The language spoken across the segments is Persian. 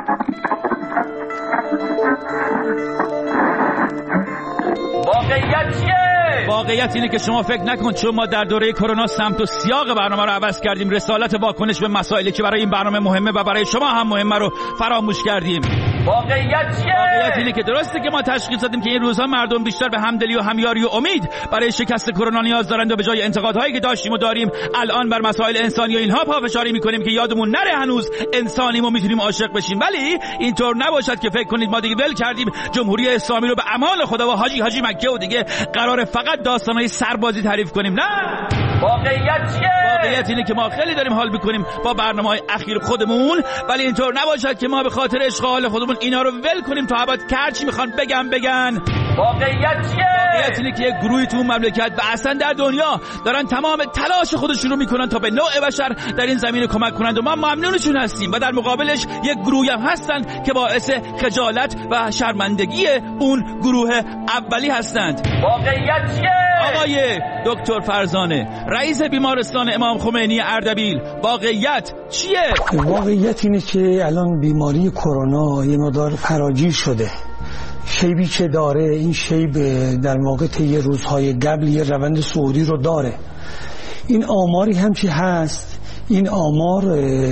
واقعیت چیه؟ واقعیت اینه که شما فکر نکن چون ما در دوره کرونا سمت و سیاق برنامه رو عوض کردیم، رسالت واکنش به مسائلی که برای این برنامه مهمه و برای شما هم مهمه رو فراموش کردیم. واقعیت چیه؟ واقعیت اینه که درسته که ما تشخیص دادیم که این روزها مردم بیشتر به همدلی و همیاری و امید برای شکست کرونا نیاز دارند و به جای انتقادهایی که داشتیم و داریم الان بر مسائل انسانی و اینها پافشاری میکنیم که یادمون نره هنوز انسانیم و میتونیم عاشق بشیم. ولی اینطور نباشد که فکر کنید ما دیگه ول کردیم جمهوری اسلامی رو به امان خدا و حاجی مکه و دیگه قرار فقط داستانهای سربازی تعریف کنیم. نه، واقعیت چیه؟ واقعیت اینه که ما خیلی داریم حال میکنیم با برنامه‌های اخیر خودمون، ولی اینطور نباشد که ما به خاطر اشغال خودمون اینا رو ول کنیم تا ابد کرچی میخوان بگن. واقعیت چیه؟ واقعیت اینه که یک گروهی تو مملکت و اصلا در دنیا دارن تمام تلاش خودشون رو میکنن تا به نوع بشر در این زمینه کمک کنند و ما ممنونشون هستیم و در مقابلش یک گروهی هم هستند که باعث خجالت و شرمندگی اون گروه اولی هستند. واقعیت چیه؟ آقای دکتر فرزانه، رئیس بیمارستان امام خمینی اردبیل، واقعیت چیه؟ واقعیت اینه که الان بیماری کرونا یه مقدار فراگیر شده. شیبی که داره، این شیب در واقع طی روزهای قبل یه روند صعودی رو داره. این آماری هم که هست، این آمار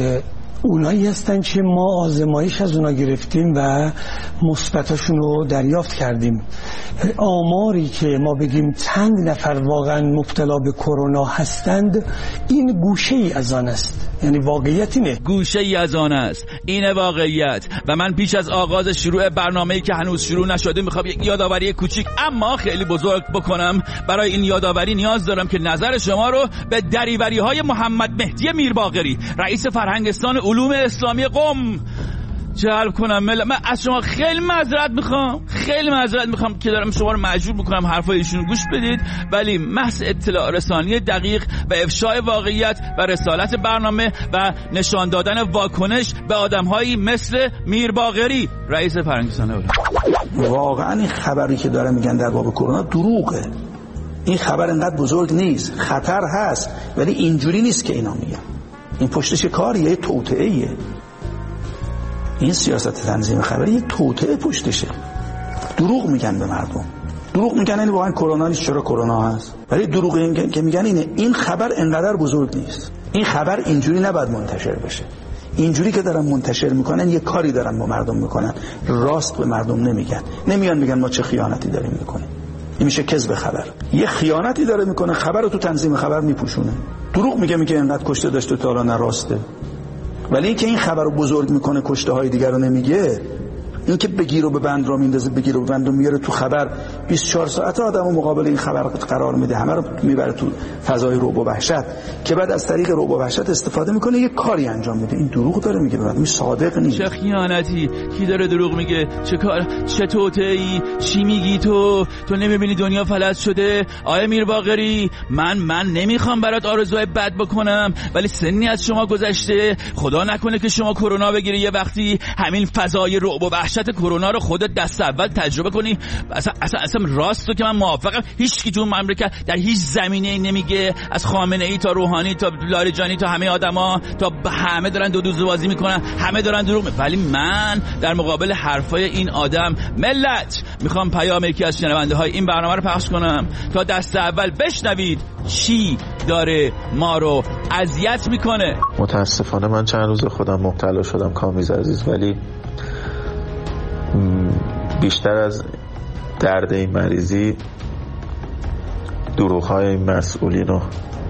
اونایی هستن که ما آزمایش از اونا گرفتیم و مثبتاشون رو دریافت کردیم. آماری که ما بگیم چند نفر واقعا مبتلا به کرونا هستند، این گوشه ای از آن است. یعنی واقعیت اینه، گوشه ای از آن است، اینه واقعیت. و من پیش از آغاز شروع برنامه‌ای که هنوز شروع نشده میخوام یک یادآوری کوچیک اما خیلی بزرگ بکنم. برای این یادآوری نیاز دارم که نظر شما رو به دریوری‌های محمد مهدی میرباقری، رئیس فرهنگستان علوم اسلامی قم جلب کنم. من از شما خیلی معذرت میخوام که دارم شما رو مجبور میکنم حرفای ایشون گوش بدید، ولی محض اطلاع رسانی دقیق و افشای واقعیت و رسالت برنامه و نشان دادن واکنش به آدمهایی مثل میرباقری، رئیس فرهنگستان علوم. واقعا این خبری که داره میگن در باب کرونا دروغه. این خبر انقدر بزرگ نیست، خطر هست ولی اینجوری نیست که اینا میگن. این پشتش کاریه، توطئه‌ایه. این سیاست تنظیم خبری یه توطئه پشتشه. دروغ میگن به مردم، دروغ میگن یعنی واقعا کرونا نیست، چرا کرونا هست. ولی دروغ این که میگن اینه، این خبر انقدر بزرگ نیست. این خبر اینجوری نباید منتشر بشه. اینجوری که دارن منتشر میکنن یه کاری دارن با مردم میکنن، راست به مردم نمیگن. نمیان میگن ما چه خیانتی داریم میکنیم. این میشه کذب خبر. یه خیانتی داره میکنه، خبر رو تو تنظیم خبر میپوشونه. دروغ میگه انقدر کشته داشته تا الان نراسته. ولی اینکه این خبر رو بزرگ میکنه، کشته های دیگر رو نمیگه. اینکه بگیر و به بند رو میندازه، بگیر و به بند رو میاره تو خبر، 24 ساعت آدمو مقابل این خبر قرار میده، همه رو میبره تو فضای رعب و وحشت که بعد از طریق رعب و وحشت استفاده میکنه، یه کاری انجام میده. این دروغ داره میگه، بعد این صادق نیست. چه خیانتی، کی داره دروغ میگه؟ چه کار، چه توطئه‌ای، چی میگی تو نمیبینی دنیا فلج شده؟ آیه میرباقری، من نمیخوام برات آرزوهای بد بکنم، ولی سنی از شما گذشته، خدا نکنه که شما کرونا بگیری یه وقتی همین فضای رعب و وحشت کرونا رو خودت دست اول تجربه کنی. اصلا راستو که من موافقم، هیچ کی تو مملکت در هیچ زمینه‌ای نمیگه، از خامنه‌ای تا روحانی تا لاریجانی تا همه آدما تا همه دارن دو دوز بازی میکنن، همه دارن دروغ میگن. ولی من در مقابل حرفای این آدم، ملت، میخوام پیام یکی از شنونده‌های این برنامه رو پخش کنم تا دست اول بشنوید چی داره ما رو اذیت میکنه. متاسفانه من چند روز خودم مبتلا شدم کامیز عزیز، ولی بیشتر از درد این مریضی دروغ‌های این مسئولین و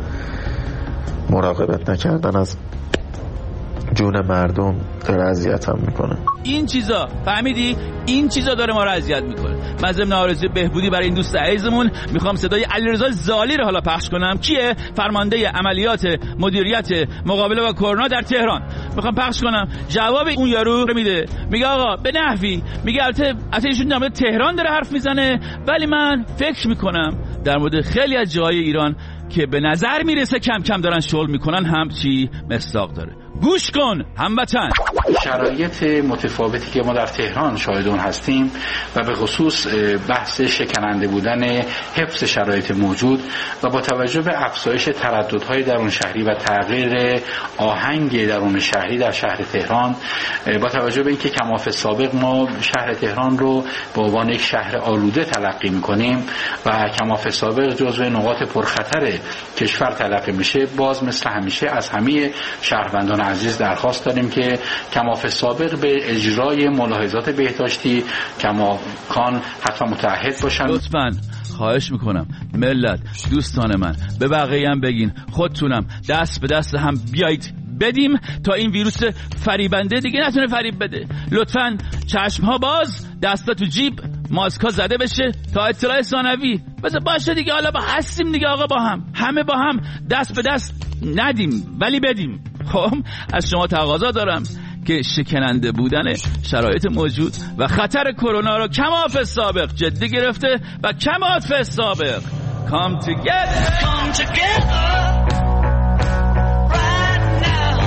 مراقبت نکردن از جون مردم داره اذیتم میکنه. این چیزا فهمیدی؟ این چیزا داره ما رو اذیت میکنه. من ضمن آرزوی بهبودی برای این دوست عزیزمون میخوام صدای علیرضا زالی رو حالا پخش کنم. کیه؟ فرمانده عملیات مدیریت مقابله با کرونا در تهران. میخوام پخش کنم جواب اون یارو رو میده. میگه آقا به نحوی، میگه البته ایشون در مورد تهران داره حرف میزنه، ولی من فکر میکنم در مورد خیلی از جاهای ایران که به نظر میرسه کم کم دارن شغل میکنن هم چی مصداق داره. گوش کن هموطن. شرایط متفاوتی که ما در تهران شاهد اون هستیم و به خصوص بحث شکننده بودن حفظ شرایط موجود و با توجه به افزایش ترددهای درون شهری و تغییر آهنگ درون شهری در شهر تهران، با توجه به اینکه کماف سابق ما شهر تهران رو به عنوان یک شهر آلوده تلقی می‌کنیم و کماف سابق جزو نقاط پرخطر کشور تلقی میشه، باز مثل همیشه از همه شهروندان عزیز درخواست داریم که کماف سابق به اجرای ملاحظات بهداشتی کماکان حتما متعهد باشن. لطفاً خواهش میکنم ملت، دوستان من، به بقیه هم بگین خودتونم دست به دست هم بیایید بدیم تا این ویروس فریبنده دیگه نتونه فریب بده. لطفاً چشمها باز، دستا تو جیب، ماسکا زده بشه تا اطلاع ثانوی بذار باشه دیگه. حالا با هستیم دیگه آقا، با هم همه با هم دست به دست ندیم ولی بدیم. خب از شما تقاضا دارم که شکننده بودن شرایط موجود و خطر کرونا رو کماف سابق جدی گرفته و کماف سابق come together right now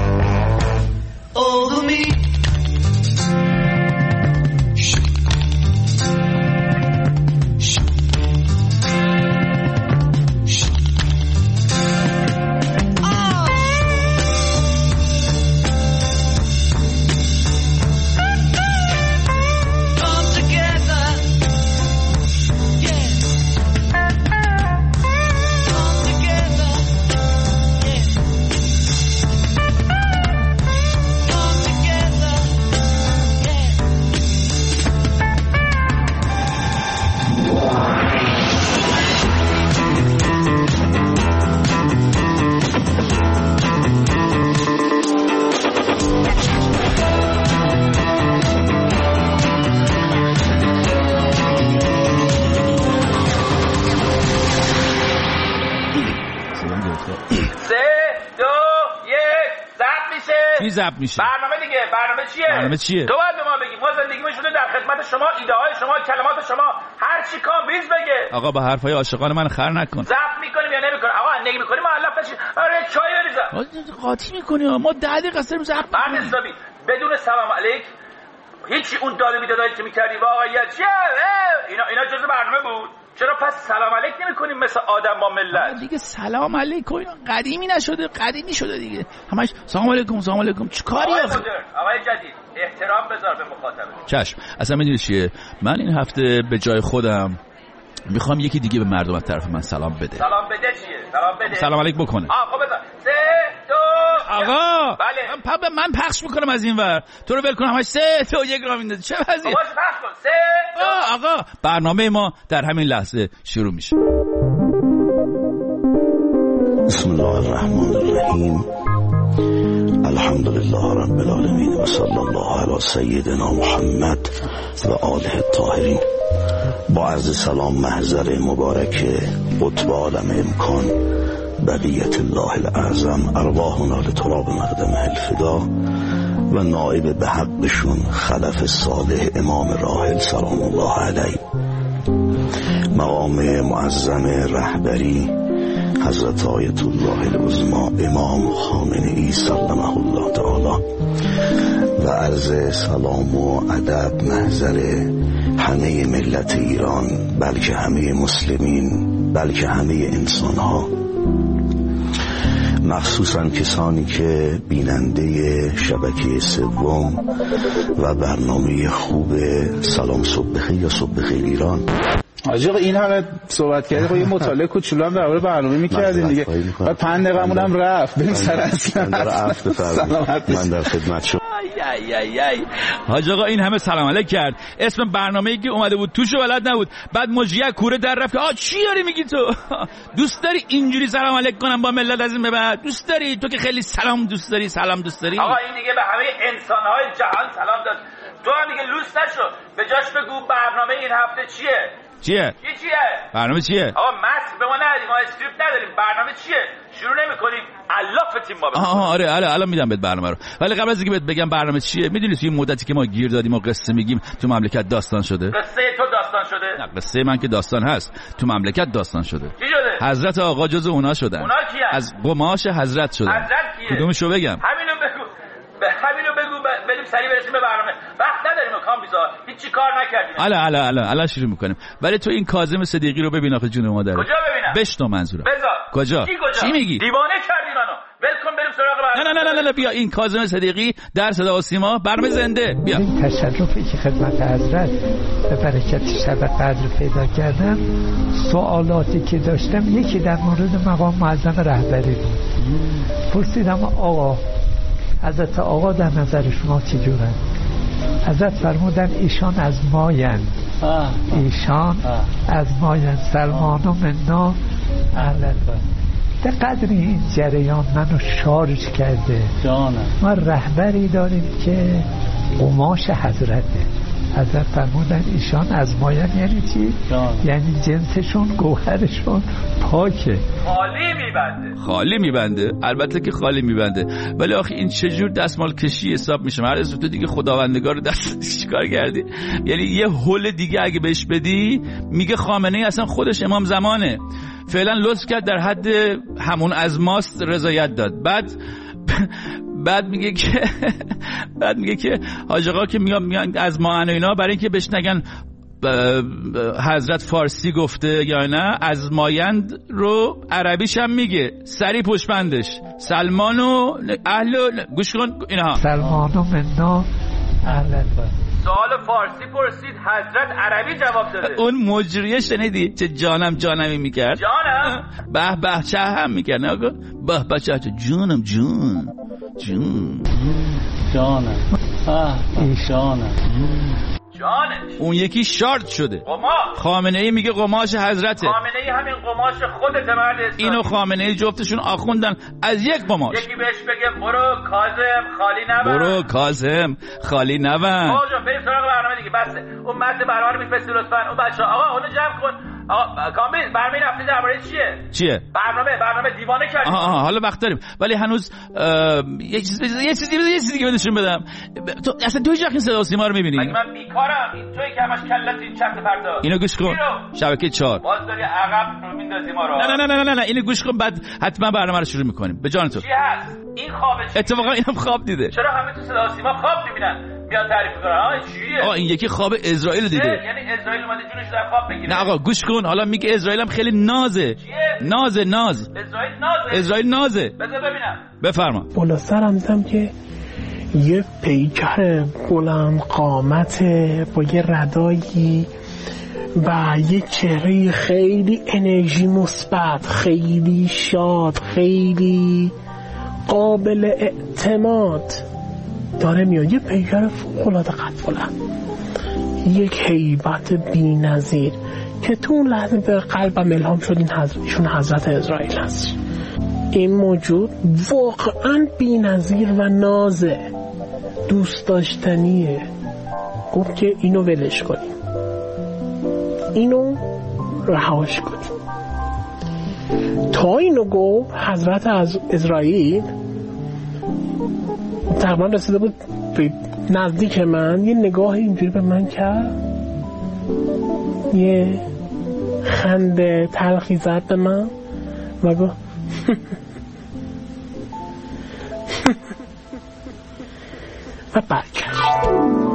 over me. ضبط میشه. برنامه دیگه، برنامه چیه؟ تو باید به ما بگی. ما زندگیمون شده در خدمت شما، ایده های شما، کلمات شما، هر چی کامبیز بگه. آقا با حرفای عاشقان من خر نکن. ضبط میکنیم یا نمیکنیم؟ آقا نگی میکنیم مؤلف نشید. آره چای بریزم. قاطی میکنی ما 10 دقیقه سرم ضبط بعد حسابی بدون سلام علیک هیچ اون داد و بیدادایی که میکردی واقعیت چیه؟ اینا جزء برنامه بود. چرا پس سلام علیک نمی‌کنیم مثل آدم با ملت؟ دیگه سلام علیک اینا قدیمی نشده، قدیمی شده دیگه. همش سلام علیکم چیکاری آخه؟ آقای جدید احترام بذار به مخاطب. چشم. اصلا میدونی چیه؟ من این هفته به جای خودم میخوام یکی دیگه به مردم از طرف من سلام بده. سلام بده چیه؟ سلام بده. سلام علیک بکنه. خب بذار. 3 2 آقا بله. من پخش میکنم از این ور. تو رو ول کنم همش 3 2 1 را میندازی. چه وضعیه؟ باش پخش کن. 3 2 آقا برنامه ما در همین لحظه شروع میشه. بسم الله الرحمن الرحیم. الحمد لله رب العالمین و صلی الله علی سیدنا محمد و آله الطاهرین. با عرض سلام محضر مبارک قطب عالم امکان بقیت الله الاعظم ارواحنا لتراب مقدم الفدا و نائب به حقشون خلف صالح امام راحل سلام الله علیه، مقام معظم رهبری حضرت آیت الله العظمی امام خامنه‌ای سلمه الله تعالی و عرض سلام و ادب محضر همه ملت ایران، بلکه همه مسلمین، بلکه همه انسان ها، مخصوصا کسانی که بیننده شبکه سوم و برنامه خوب سلام صبح بخیر یا صبح بخیر ایران. آقا این همه صحبت کردی، خب یه مطالعه کوچولو هم درباره برنامه می‌کردیم دیگه. بعد 5 دقیقه‌مون هم رفت. بریم سر اصل. من در خدمت شما. حاج آقا این همه سلام علیک کرد، اسم برنامه‌ای که اومده بود توشو بلد نبود، بعد مجریه کوره در رفت. چی داری میگی تو؟ دوست داری اینجوری سلام علیک کنم با ملت از این به بعد؟ دوست داری تو که خیلی سلام دوست داری؟ سلام دوست داری؟ آقا این دیگه به همه انسان‌های جهان سلام داد. تو هم دیگه لوس نشو، به جاش بگو برنامه این هفته چیه؟ چیه؟ برنامه چیه؟ آقا متن به ما ندادیم، ما اسکریپت نداریم. برنامه چیه؟ شروع نمی‌کنیم. الافتیم ما. آره الان میدم بهت برنامه رو. ولی قبل از اینکه بهت بگم برنامه چیه، میدونی توی مدتی که ما گیر دادیم و قصه میگیم تو مملکت داستان شده؟ قصه تو داستان شده؟ نه قصه من که داستان هست، تو مملکت داستان شده. چی شده؟ حضرت آقا جزو اونا شدن. اونا کیه؟ از قماش حضرت شدن. حضرت کیه؟ کدومشو بگم؟ همینو بگو. به همینو رو بگو بریم سریع برسیم به برنامه. وقت نداریم کامبیزا، هیچ کار نکردیم. الان شروع میکنیم. ولی تو این کاظم صدیقی رو ببین آخه جون مادر. کجا ببینم؟ بشنو منظورم. کجا؟ چی میگی؟ دیوانه کردی منو. ولکن بریم سراغ برنامه. نه بیا این کاظم صدیقی در صدا و سیما برنامه زنده. بیا. این تشرفی که خدمت حضرت به برکت شب قدر پیدا کردم، سوالاتی که داشتم یکی در مورد مقام معظم رهبری بود. پرسیدم آقا، حضرت آقا در نظر شما چه جورن؟ حضرت فرمودن ایشان از ماین، ایشان از ماین، سلمان و منا اهلا. در قدر این جریان منو شارژ کرده. ما رهبری داریم که قماش حضرته. حضرت فرمودن ایشان از ماین یعنی چی؟ یعنی جنسشون، گوهرشون پاکه، خالی میبنده. البته که خالی میبنده، ولی آخه این چجور دستمال کشی حساب میشه؟ هر از تو دیگه خداوندگار رو دست چیکار کردی؟ یعنی یه هول دیگه اگه بهش بدی میگه خامنه ای اصلا خودش امام زمانه. فعلا لطف کرد در حد همون از ماست رضایت داد. بعد میگه که حاج آقا که میگن از ما و اینا، برای اینکه بهش نگن حضرت فارسی گفته یا نه، از مایند رو عربیش هم میگه سری پشتبندش سلمان و اهل گوش کن اینها، سلمان و منا اهل. سوال فارسی پرسید، حضرت عربی جواب داده. اون مجریه شنیدی چه جانمی میکرد؟ جانم به چه هم میکرد؟ نه به چه جونم جانم جانش. اون یکی شارت شده. قماش. خامنه ای میگه قماش حضرته. خامنه ای همین قماش خودت مرد اسلامی. اینو خامنه ای جفتشون آخوندن از یک قماش. یکی بهش بگه برو کاظم خالی نبند. آقا جان بریم سراغ برنامه دیگه. بس اون متن برنامه رو میفرستی لطفاً. اون بچه‌ها آقا اونو جمع کن. آقا کامل برنامه رفته درباره چیه؟ برنامه دیوانه کردیم. حالا وقت داریم، ولی هنوز یه چیزی دیگه بهشون بدم. تو اصلا تو هیچ صدا و سیما رو می‌بینی؟ من بیکارم. این توی که همش کلت این چرت پرتا. اینو گوش کن. شبکه 4. باز داری عقب میندازی ما رو. نه اینو گوش کن، بعد حتما برنامه رو شروع می‌کنیم. به جان تو. چی هست؟ این خوابه. اتفاقا اینم خواب دیده. چرا همه تو صدا و سیما خواب می‌بینن؟ میاد تعریف کنه. چیه؟ این یکی خواب اسرائیل دیده. یعنی اسرائیل اومده جونش در خواب بگیره. نه آقا گوش کن، حالا میگه اسرائیل هم خیلی نازه. چیه؟ ناز. اسرائیل نازه. بذار ببینم. بفرما. بالا سرم دیدم که یه پیکر بلند قامت با یه ردایی و یه چهره خیلی انرژی مثبت، خیلی شاد، خیلی قابل اعتماد داره میاد. یه پیکر فوق‌العاده قد بلند، یک هیبت بی‌نظیر که تو اون لحظه به قلبم الهام شد ایشون حضرت اسرائیل هست. این موجود واقعا بی‌نظیر و نازه، دوست داشتنیه. گفت که اینو ولش کنیم، اینو رهاش کنیم. تا اینو گفت حضرت از اسرائیل تقریبا رسیده بود به نزدیک من، یه نگاه اینجوری به من کرد، یه خنده تلخی زد به من و گفت و برگشت.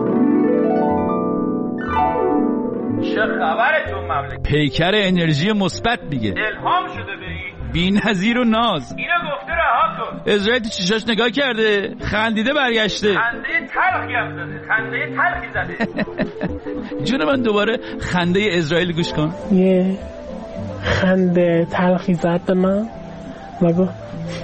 چه خبره تو مملکت؟ پیکر انرژی مثبت میگه، الهام شده به این بی‌نظیر و ناز. اینو گفته رها کن. اسرائیل تو چشاش نگاه کرده، خندیده برگشته. خنده تلخی هم زده، خنده تلخی زده. جون من دوباره خنده اسرائیل گوش کن. یه خنده تلخی زد به من و گفت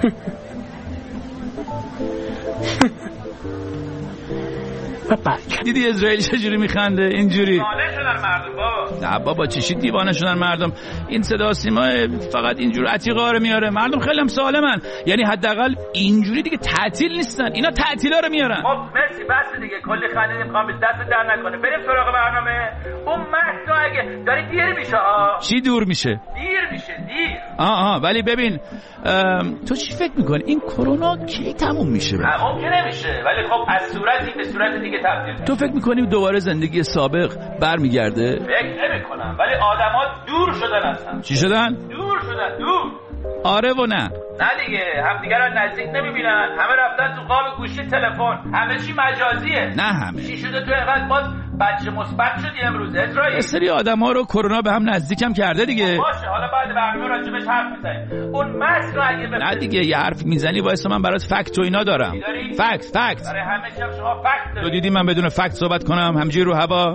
و برگشت. دیدی اسرائیل چجوری میخنده؟ اینجوری. دیوانه شدن مردم بابا. نه بابا چیشی دیوانه شدن مردم؟ این صدا سیما فقط اینجور عتیقا رو میاره. مردم خیلی هم سالمن، یعنی حداقل اینجوری دیگه تعطیل نیستن. اینا تعطیلا رو میارن. خب مرسی بس دیگه، کلی خندیدیم. میخوام دست در نکنه. بریم سراغ برنامه. اون متن اگه داری دیر میشه ها. چی دور میشه؟ دیر میشه. ولی ببین تو چی فکر میکنی این کرونا کی تموم میشه؟ تموم که نمیشه، ولی خب از صورتی به صورت دیگه تبدیل میشه. تو فکر میکنی دوباره زندگی سابق برمیگرده؟ فکر نمیکنم، ولی آدما دور شدن هستن. چی شدن؟ دور شدن. آره و نه. نه دیگه همدیگه رو نزدیک نمیبینن، همه رفتن تو قاب گوشی تلفن، همه چی مجازیه. نه همه چی شده تو اینقدر باز بچه مثبت شدی امروز اسرائیل؟ یه سری آدما رو کرونا به هم نزدیکم کرده دیگه. باشه حالا بعد برنامه راجبش حرف میزنیم. اون ماسک رو اگه نه دیگه یه حرف میزنی وایسا من برات فکت و اینا دارم. فکت برای همه چی شما فکت داری. تو دیدی من بدون فکت صحبت کنم همجوری رو هوا؟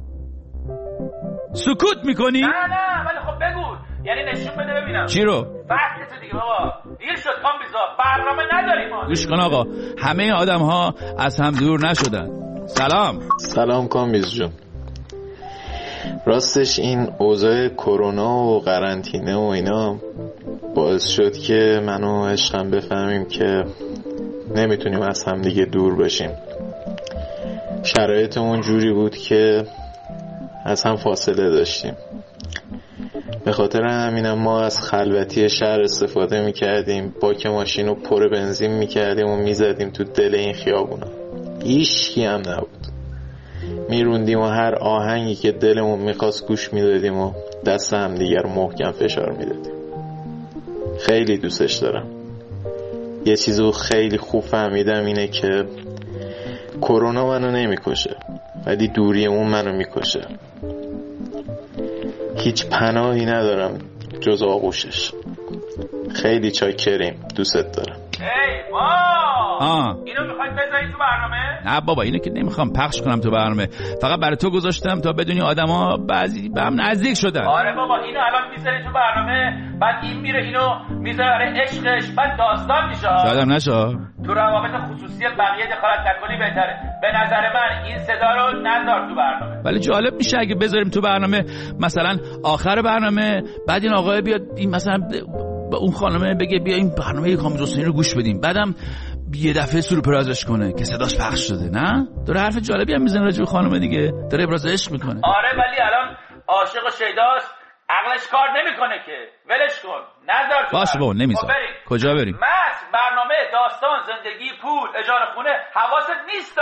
سکوت میکنی؟ نه ولی خب بگو، یعنی نشون بده ببینم چی رو؟ فکت دیگه بابا. دیر شد کامبیزا، برنامه نداریم ما. گوش کن آقا، همه آدم ها از هم دور نشدن. سلام کامبیز جون. راستش این اوضاع کرونا و قرنطینه و اینا باعث شد که منو عشقم بفهمیم که نمیتونیم از هم دیگه دور بشیم. شرایطمون جوری بود که از هم فاصله داشتیم. به خاطر همینم ما از خلوتی شهر استفاده میکردیم، باک ماشین رو پر بنزین میکردیم و میزدیم تو دل این خیابونا. هیچکی هم نبود. میروندیم و هر آهنگی که دلمون میخواست گوش میدادیم و دست هم دیگر رو محکم فشار میدادیم. خیلی دوستش دارم. یه چیزو خیلی خوب فهمیدم اینه که کرونا منو نمیکشه ولی دوری اون منو میکشه. هیچ پناهی ندارم جز آغوشش. خیلی چاکریم، دوستت دارم. ای اینو میخواید بذاری تو برنامه؟ نه بابا اینو که نمیخوام پخش کنم تو برنامه، فقط برای تو گذاشتم تا بدونی آدما بعضی به هم نزدیک شدن. آره بابا اینو الان میذاری تو برنامه، بعد این میره اینو میذاره برای عشقش، بعد داستان میشه. شاید نشه. تو روابط خصوصی بقیه دخالت نکنی بهتره. به نظر من این صدا رو نذار تو برنامه. ولی جالب میشه اگه بذاریم تو برنامه، مثلا آخر برنامه بعد این آقای بیاد این مثلا با اون خانمه بگه بیا این برنامه کامبیز حسینی رو گوش بدیم، بعدم یه دفعه سورپرایزش کنه که صداش پخش شده. نه داره حرف جالبی هم میزنه راجع به خانمه دیگه، داره ابراز عشق میکنه. آره ولی الان عاشق و شیداست، عقلش کار نمیکنه که. ولش کن، نذار تو. باشه بابا نمیذارم. کجا بریم؟ برنامه داستان زندگی پول اجاره خونه حواست نیست.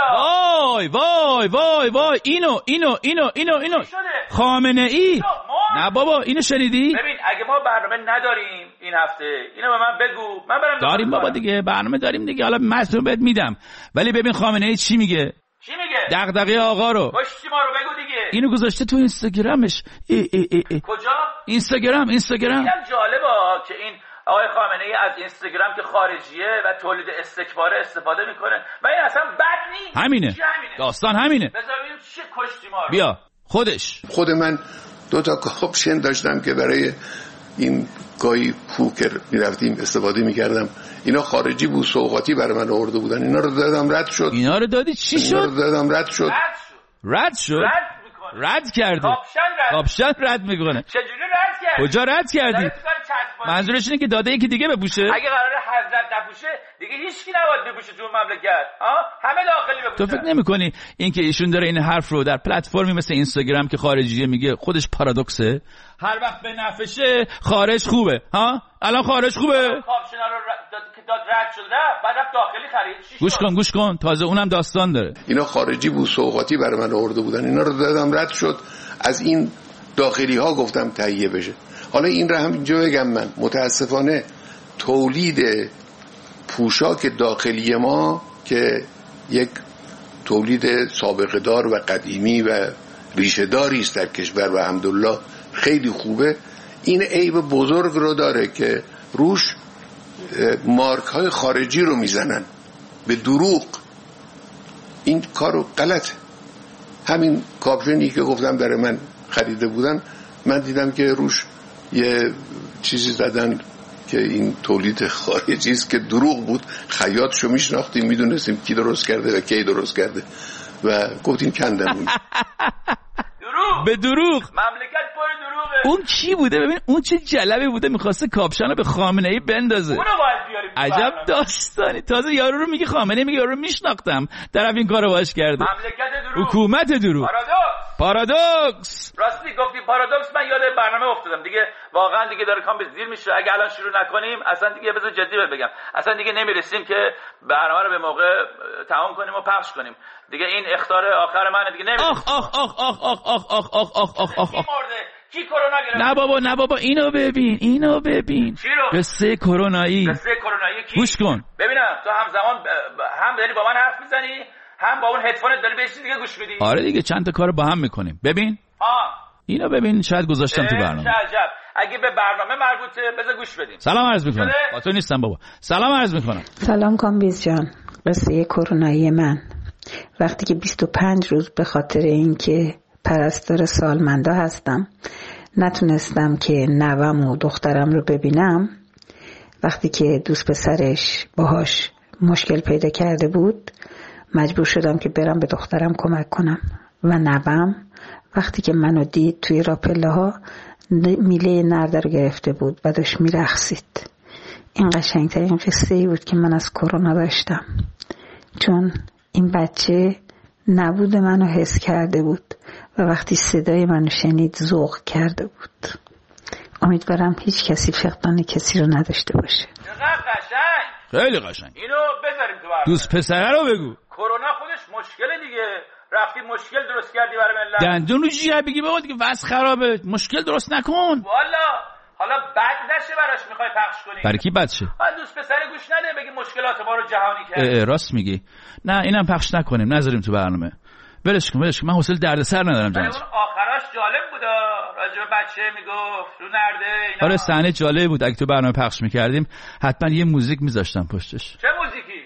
وای اینو خامنه ای. نه بابا اینو شنیدی؟ ببین اگه ما برنامه نداریم این هفته اینو به من بگو، من برم. داریم بابا دیگه، برنامه داریم دیگه، حالا متن بهت میدم. ولی ببین خامنه ای چی میگه؟ دغدغه آقا رو. پشتی ما رو بگو دیگه. اینو گذاشته تو اینستاگرامش. کجا؟ اینستاگرام. اینم جالبه که این آقای خامنه ای از اینستاگرام که خارجیه و تولید استکباره استفاده میکنه و این اصلا بد نیست. همینه. داستان همینه. بذار ببینیم چه کشتی ما رو. بیا خود من 2 تا آپشن داشتم که برای این گاهی پوکر میرفتیم استفاده میکردم. اینا خارجی بود، سوغاتی برای من آورده بودن. اینا رو دادم رد شد. اینا رو دادی چی شد؟ اینا رو دادم رد شد. رد کرده. کاپشن رد میکنه. چجوری رد کردی؟ کجا رد کردی؟ منظورش اینه که داده یکی دیگه بپوشه. اگه قراره حضرت نپوشه دیگه هیچکی نباید بپوشه تو مملکت. همه داخلی بپوشن. تو فکر نمی‌کنی اینکه ایشون داره این حرف رو در پلتفرمی مثل اینستاگرام که خارجیه میگه خودش پارادوکسه؟ هر وقت به نفشه خارج خوبه. الان خارج خوبه. کاپشنا رو داد رد شد بعد داخلی خرید. گوش کن تازه اونم داستان داره. اینا خارجی بود، سوغاتی برای من آورده بودن. اینا رو دادم رد شد. از این داخلی ها گفتم تهیه بشه. حالا این رو هم اینجا بگم، من متاسفانه تولید پوشاک داخلی ما که یک تولید سابقه دار و قدیمی و ریشه داری است در کشور و الحمدلله خیلی خوبه، این عیب بزرگ رو داره که روش مارک های خارجی رو میزنن به دروغ. این کارو غلطه. همین کاپشنی که گفتم برای من خریده بودن، من دیدم که روش یه چیزی زدن که این تولید خارجی است که دروغ بود. خیاطشو میشناختیم، میدونستیم کی درست کرده و کی درست کرده و گفتیم کندمون. به دروغ. مملکت پر دروغه. اون کی بوده؟ ببین اون چه جلبی بوده، میخواسته کاپشن رو به خامنه ای بندازه. اونو باید بیاریم. عجب داستانی. تازه یارو رو میگه خامنه، میگه یارو رو میشناختم، طرف این کارو باش کرده. مملکت دروغ. حکومت دروغ. پارادوکس. راستی گفتی پارادوکس، من یاد برنامه افتادم دیگه. واقعا دیگه داره کامبیز دیر میشه. اگه الان شروع نکنیم اصلا دیگه بذار جدی بگم، اصلا دیگه نمیرسیم که برنامه رو به موقع تمام کنیم و پخش کنیم. دیگه این اخطار آخر منه دیگه. نمیرسیم. آخ کی کرونا گرفت؟ نه بابا اینو ببین چی رو؟ قصه کرونایی کی؟ گوش کن ببینم تو همزمان هم داری با من حرف میزنی هم با اون هدفونت داری به چیز دیگه گوش میدی. آره دیگه چند تا کارو با هم میکنیم. ببین اینو ببین، شاید گذاشتم تو برنامه. چه عجب. اگه به برنامه مربوطه بذار گوش بدیم. سلام عرض میکنم. با تو نیستم بابا. سلام عرض میکنم. سلام کامبیز جان. قصه کرونایی من وقتی که 25 روز به خاطر اینکه پرستار سالمندا هستم نتونستم که نوام و دخترم رو ببینم، وقتی که دوست پسرش باهاش مشکل پیدا کرده بود مجبور شدم که برم به دخترم کمک کنم و نوام وقتی که منو دید توی راپله ها میله نرده رو گرفته بود و داشت میرقصید. این قشنگترین قصه ای بود که من از کرونا داشتم، چون این بچه نبود منو حس کرده بود و وقتی صدای منو شنید ذوق کرده بود. امیدوارم هیچ کسی فقدان کسی رو نداشته باشه. خیلی قشنگ. اینو بذاریم تو برنامه. دوست پسره رو بگو. کرونا خودش مشکله دیگه. رفتی مشکل درست کردی برای ملت. دندون رو جیه بگی بابا دیگه وضع خرابه، مشکل درست نکن. والا حالا بد نشه براش میخوای پخش کنی. برای کی بد شه؟ دوست پسر گوش نده بگی مشکلات ما رو جهانی کرد. راست میگی. نه اینم پخش نکنیم، نذاریم تو برنامه. ولش کن من حوصله دردسر ندارم جان. اون آخراش جالب بود، راجع به بچه میگفت رو نرده اینا. آره صحنه جالب بود. اگه تو برنامه پخش میکردیم حتما یه موزیک میذاشتم پشتش. چه موزیکی؟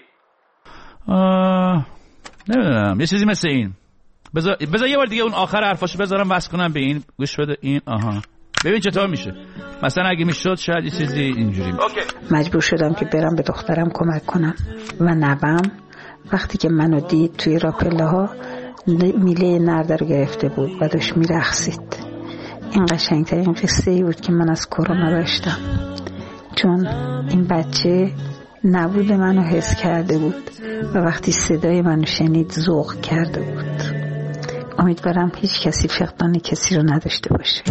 نمیدونم، یه چیزی مثل این. بذار یه بار دیگه اون آخر حرفاشو بذارم وصل کنم به این. گوش بده این. ببین چطور میشه. مثلا اگه میشد شاید یه چیزی اینجوری میشه. مجبور شدم که برم به دخترم کمک کنم و نوام وقتی که منو دید توی راپله ها میله نرده رو گرفته بود و داشت میرقصید. این قشنگترین قصه ای بود که من از کرونا داشتم، چون این بچه نبود منو حس کرده بود و وقتی صدای منو شنید ذوق کرده بود. امیدوارم هیچ کسی فقدان کسی رو نداشته باشه.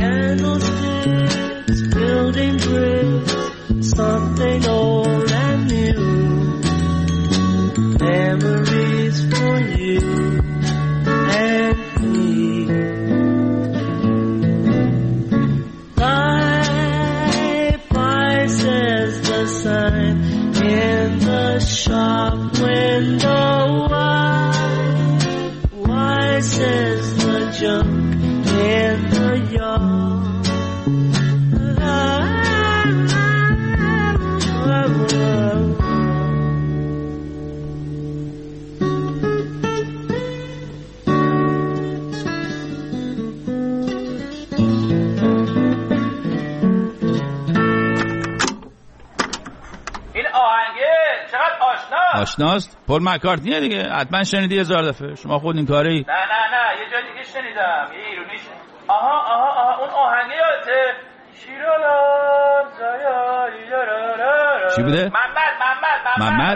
آشناست؟ پل مکارتنیه دیگه، حتما شنیدی 1000 دفعه. شما خود این کاری؟ نه یه جای دیگه شنیدم، یه ایرونیش. آها اون آهنگه یادته؟ شیرالان زایای چی بوده؟ محمد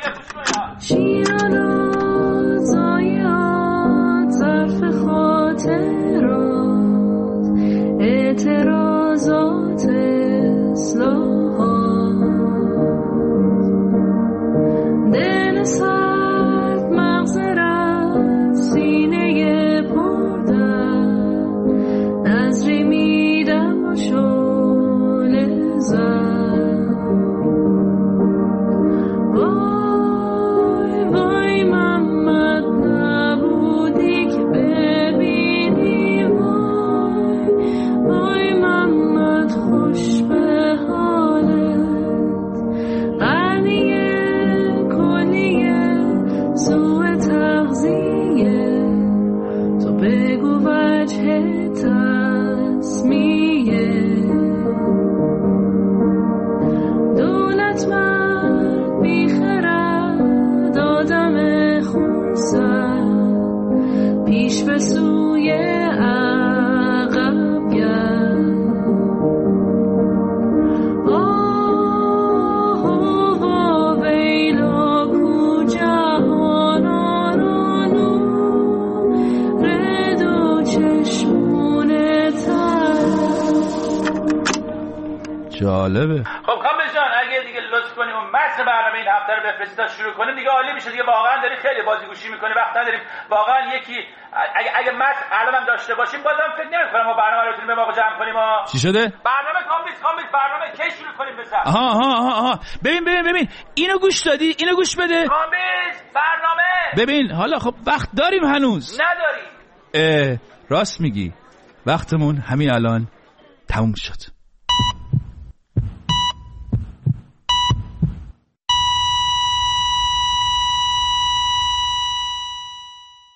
شیرالان زایات ظرف خاطرات اعتراضات دل سرد مغزرت سینه پردن نظری میدم و شعله زد. وای محمد نبودی که ببینی، وای محمد خوش به حالت قرنیه سوء تغذیه. تو بگو وجه تصمیه. دولت مرد بیخرد آدم خونسر پیش به سوی عقب گرد. آه ویلا کجا جالبه. خب کامل جان اگه دیگه لطف کنی اون متن برنامه این دفتر بفرستی تا شروع کنیم دیگه عالی میشه دیگه. واقعا داری خیلی بازیگوشی میکنی، وقت نداریم واقعا. یکی اگه متن الانم داشته باشیم بازم فکر نمی‌کنم ما برنامه رو بتونیم به موقع جمع کنیم. چی شده؟ برنامه کامپلیت برنامه کی شروع کنیم بزن. آها ببین اینو گوش دادی؟ اینو گوش بده. کامپلیت برنامه. ببین حالا خب وقت داریم هنوز؟ نداریم. راست میگی، وقتمون همین الان تموم شد.